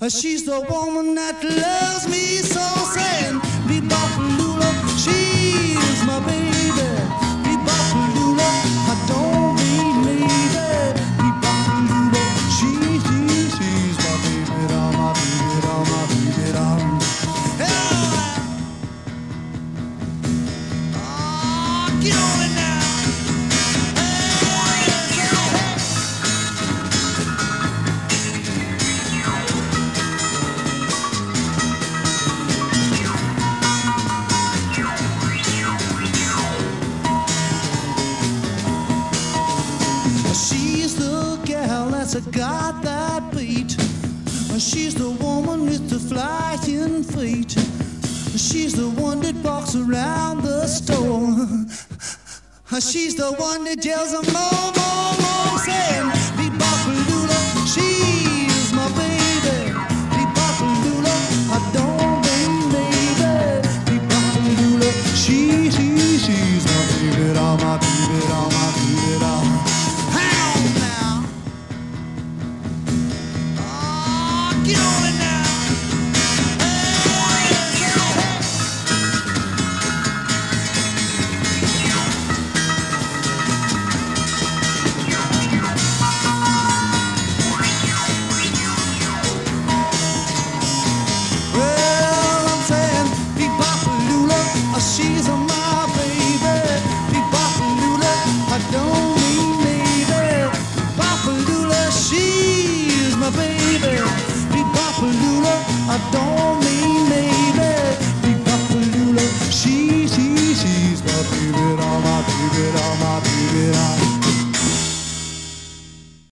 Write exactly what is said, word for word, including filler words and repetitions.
She's the woman that loves me so, saying, Be-bop-a-lula, she's my baby. Be-bop-a-lula, I don't mean maybe. Be-bop-a-lula, she, she, she's my baby, doll, my baby, doll, my baby, doll. Hey, oh, get on it now. She's the gal that's got that beat. She's the woman with the flying feet. She's the one that walks around the store. She's the one that yells a mo, mo, mo, saying, Be-bop-a-lula, she's my baby. Be-bop-a-lula, I don't mean maybe. Be-bop-a-lula, she, she, she's my baby, doll, my baby, doll, my baby, doll. Get on it now. Well, I'm saying, Be-bop-a-lula, she's my baby. Be-bop-a-lula, I don't mean maybe. Be-bop-a-lula, she's my baby. Be-bop-a-lula, I don't